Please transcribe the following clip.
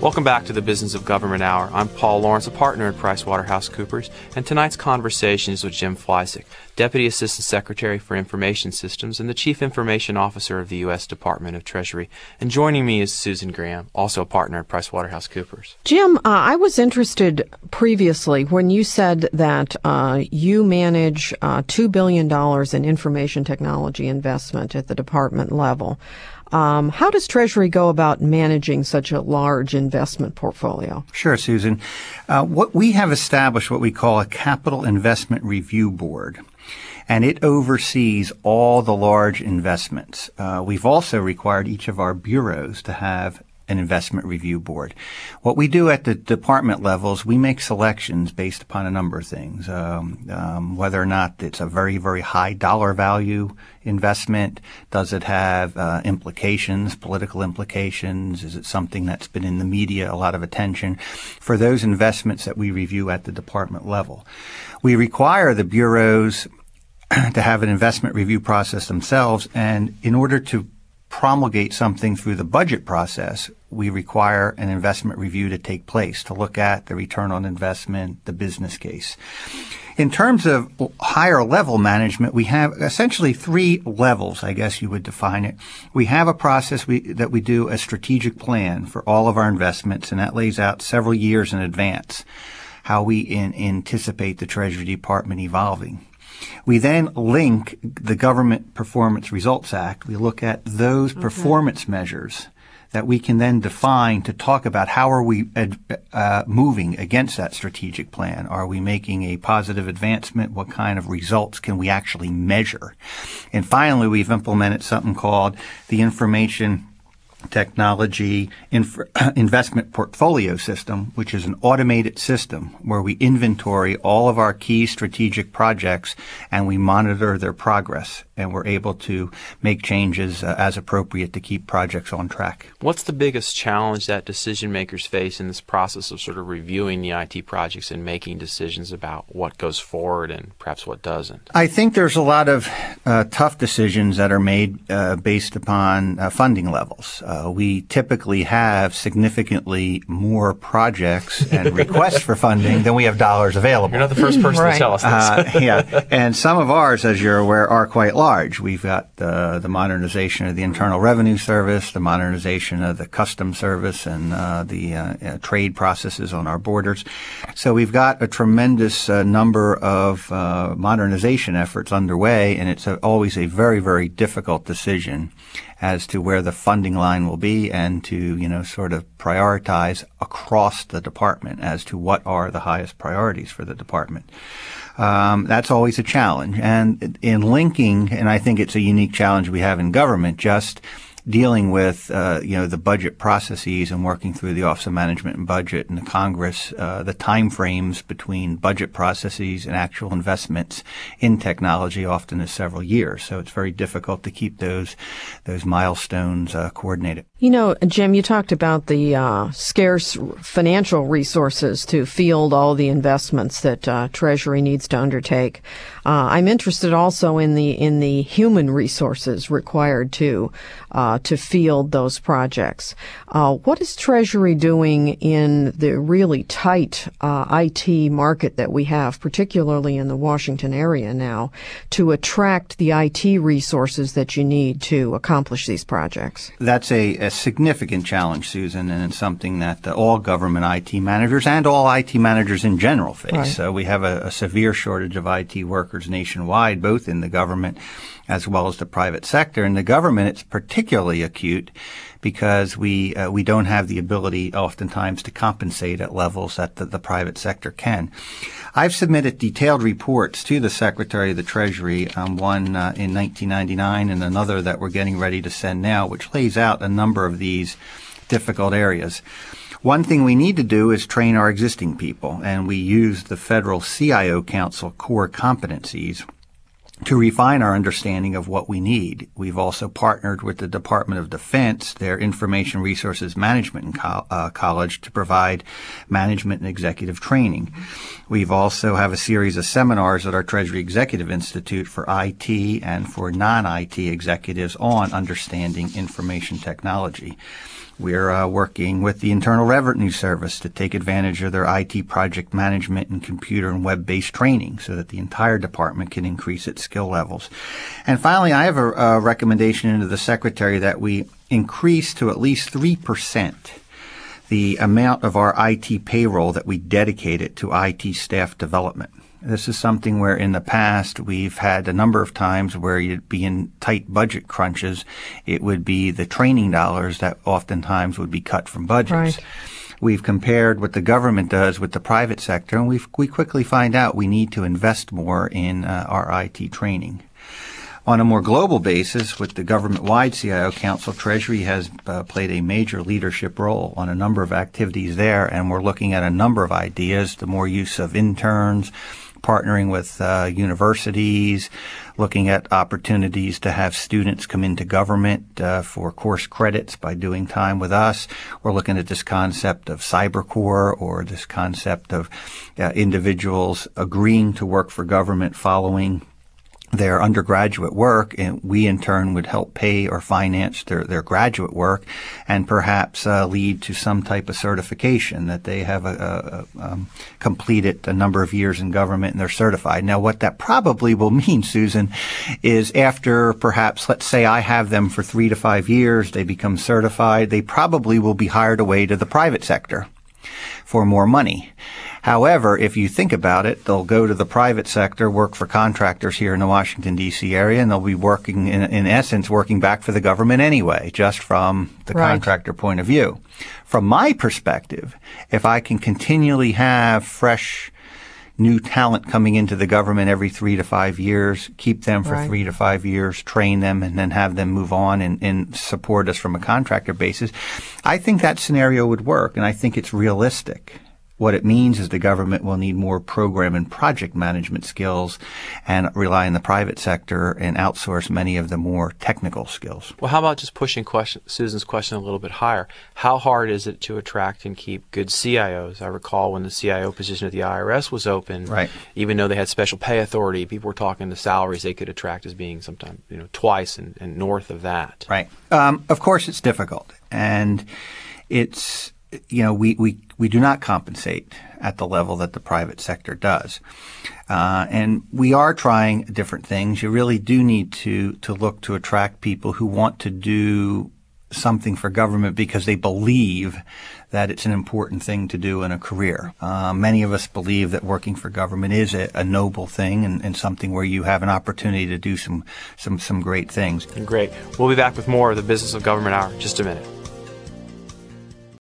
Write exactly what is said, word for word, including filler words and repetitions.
Welcome back to the Business of Government Hour. I'm Paul Lawrence, a partner at PricewaterhouseCoopers, and tonight's conversation is with Jim Fleisig, Deputy Assistant Secretary for Information Systems and the Chief Information Officer of the U S Department of Treasury. And joining me is Susan Graham, also a partner at PricewaterhouseCoopers. Jim, uh, I was interested previously when you said that uh, you manage uh, two billion dollars in information technology investment at the department level. Um, how does Treasury go about managing such a large investment portfolio? Sure, Susan. Uh, what we have established what we call a Capital Investment Review Board, and it oversees all the large investments. Uh, we've also required each of our bureaus to have an investment review board. What we do at the department levels, we make selections based upon a number of things, um, um, whether or not it's a very, very high dollar value investment. Does it have uh, implications, political implications? Is it something that's been in the media, a lot of attention? For those investments that we review at the department level, we require the bureaus to have an investment review process themselves, and in order to promulgate something through the budget process, we require an investment review to take place to look at the return on investment, the business case. In terms of higher level management, we have essentially three levels, I guess you would define it. We have a process we, that we do a strategic plan for all of our investments, and that lays out several years in advance how we in, anticipate the Treasury Department evolving. We then link the Government Performance Results Act. We look at those okay. performance measures that we can then define to talk about how are we uh, moving against that strategic plan. Are we making a positive advancement? What kind of results can we actually measure? And finally, we've implemented something called the Information Technology Inf- Investment Portfolio System, which is an automated system where we inventory all of our key strategic projects and we monitor their progress, and we're able to make changes uh, as appropriate to keep projects on track. What's the biggest challenge that decision makers face in this process of sort of reviewing the I T projects and making decisions about what goes forward and perhaps what doesn't? I think there's a lot of uh, tough decisions that are made uh, based upon uh, funding levels. Uh, we typically have significantly more projects and requests for funding than we have dollars available. You're not the first person right. to tell us this. uh, yeah, and some of ours, as you're aware, are quite large. We've got the, the modernization of the Internal Revenue Service, the modernization of the Customs Service, and uh, the uh, uh, trade processes on our borders. So we've got a tremendous uh, number of uh, modernization efforts underway, and it's a, always a very, very difficult decision as to where the funding line will be and to, you know, sort of prioritize across the department as to what are the highest priorities for the department. Um, that's always a challenge. And in linking, and I think it's a unique challenge we have in government, just dealing with, uh, you know, the budget processes and working through the Office of Management and Budget and the Congress, uh, the time frames between budget processes and actual investments in technology often is several years. So it's very difficult to keep those, those milestones, uh, coordinated. You know, Jim, you talked about the uh, scarce financial resources to field all the investments that uh, Treasury needs to undertake. Uh, I'm interested also in the in the human resources required to uh, to field those projects. Uh, what is Treasury doing in the really tight uh, I T market that we have, particularly in the Washington area now, to attract the I T resources that you need to accomplish these projects? That's a, a significant challenge, Susan, and it's something that uh, all government I T managers and all I T managers in general face. Right. So we have a, a severe shortage of I T workers nationwide, both in the government as well as the private sector. In the government, it's particularly acute because we uh, we don't have the ability oftentimes to compensate at levels that the, the private sector can. I've submitted detailed reports to the Secretary of the Treasury, um, one uh, in nineteen ninety-nine and another that we're getting ready to send now, which lays out a number of these difficult areas. One thing we need to do is train our existing people, and we use the Federal C I O Council core competencies to refine our understanding of what we need. We've also partnered with the Department of Defense, their Information Resources Management Co- uh, College, to provide management and executive training. We've also have a series of seminars at our Treasury Executive Institute for I T and for non-I T executives on understanding information technology. We're uh, working with the Internal Revenue Service to take advantage of their I T project management and computer and web-based training so that the entire department can increase its skill levels. And finally, I have a, a recommendation into the Secretary that we increase to at least three percent the amount of our I T payroll that we dedicate it to I T staff development. This is something where in the past we've had a number of times where you'd be in tight budget crunches. It would be the training dollars that oftentimes would be cut from budgets. Right. We've compared what the government does with the private sector, and we we quickly find out we need to invest more in uh, our I T training. On a more global basis, with the government-wide C I O Council, Treasury has uh, played a major leadership role on a number of activities there, and we're looking at a number of ideas, the more use of interns, partnering with uh, universities, looking at opportunities to have students come into government uh, for course credits by doing time with us. We're looking at this concept of CyberCorps, or this concept of uh, individuals agreeing to work for government following their undergraduate work, and we in turn would help pay or finance their, their graduate work, and perhaps uh, lead to some type of certification that they have a, a, um, completed a number of years in government and they're certified. Now, what that probably will mean, Susan, is after perhaps, let's say I have them for three to five years, they become certified, they probably will be hired away to the private sector for more money. However, if you think about it, they'll go to the private sector, work for contractors here in the Washington, D C area, and they'll be working, in, in essence, working back for the government anyway, just from the right. contractor point of view. From my perspective, if I can continually have fresh new talent coming into the government every three to five years, keep them for right. three to five years, train them, and then have them move on and, and support us from a contractor basis, I think that scenario would work, and I think it's realistic. What it means is the government will need more program and project management skills and rely on the private sector and outsource many of the more technical skills. Well, how about just pushing question, Susan's question a little bit higher? How hard is it to attract and keep good C I Os? I recall when the C I O position at the I R S was open, right. even though they had special pay authority, people were talking the salaries they could attract as being sometimes, you know, twice and, and north of that. Right. Um, of course, it's difficult, and it's you know, we, we, we do not compensate at the level that the private sector does. Uh, and we are trying different things. You really do need to, to look to attract people who want to do something for government because they believe that it's an important thing to do in a career. Uh, many of us believe that working for government is a, a noble thing and, and something where you have an opportunity to do some, some, some great things. Great. We'll be back with more of the Business of Government Hour in just a minute.